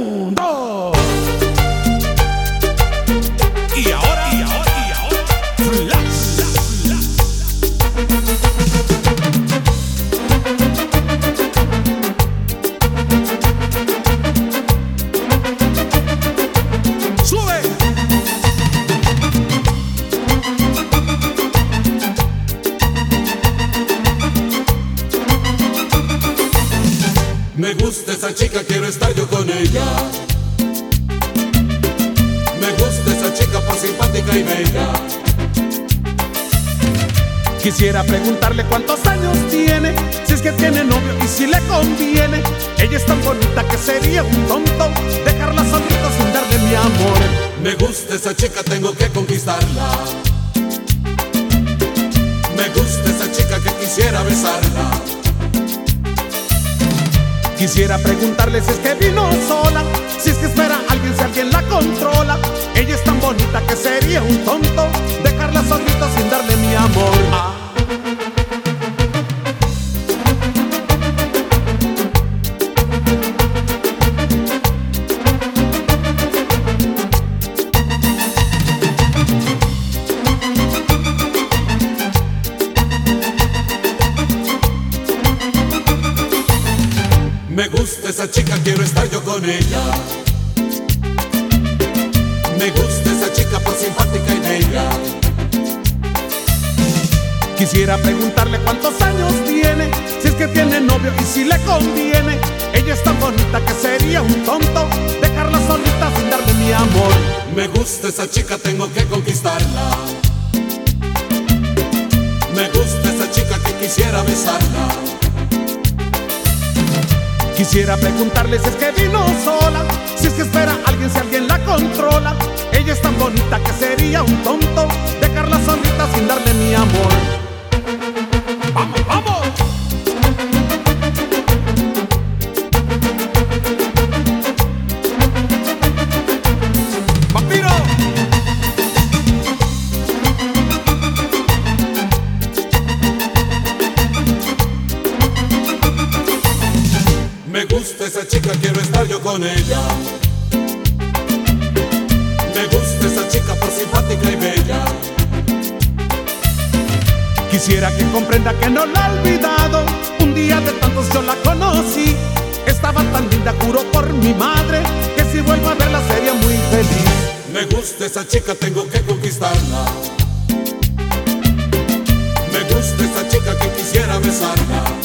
Un, dos. Y ahora, flash. Sube. Me gusta esa chica, quiero estar yo con ella. Me gusta esa chica por simpática y bella. Quisiera preguntarle cuántos años tiene, si es que tiene novio y si le conviene. Ella es tan bonita que sería un tonto dejarla solita sin darle mi amor. Me gusta esa chica, tengo que conquistarla. Me gusta esa chica que quisiera besarla. Quisiera preguntarle si es que vino sola, si es que espera a alguien, si alguien la controla. Ella es tan bonita que sería un tonto dejarla solita sin darle mi amor. Me gusta esa chica, quiero estar yo con ella. Me gusta esa chica por simpática y bella. Quisiera preguntarle cuántos años tiene, si es que tiene novio y si le conviene. Ella es tan bonita que sería un tonto dejarla solita sin darle mi amor. Me gusta esa chica, tengo que conquistarla. Me gusta esa chica que quisiera besarla. Quisiera preguntarle si es que vino sola, si es que espera a alguien, si alguien la controla. Ella es tan bonita que sería un tonto dejarla solita sin darle mi amor. ¡Vamos, vamos! ¡Vampiro! Me gusta esa chica, quiero estar yo con ella. Me gusta esa chica por simpática y bella. Quisiera que comprenda que no la he olvidado. Un día de tantos yo la conocí. Estaba tan linda, juro por mi madre, que si vuelvo a verla sería muy feliz. Me gusta esa chica, tengo que conquistarla. Me gusta esa chica que quisiera besarla.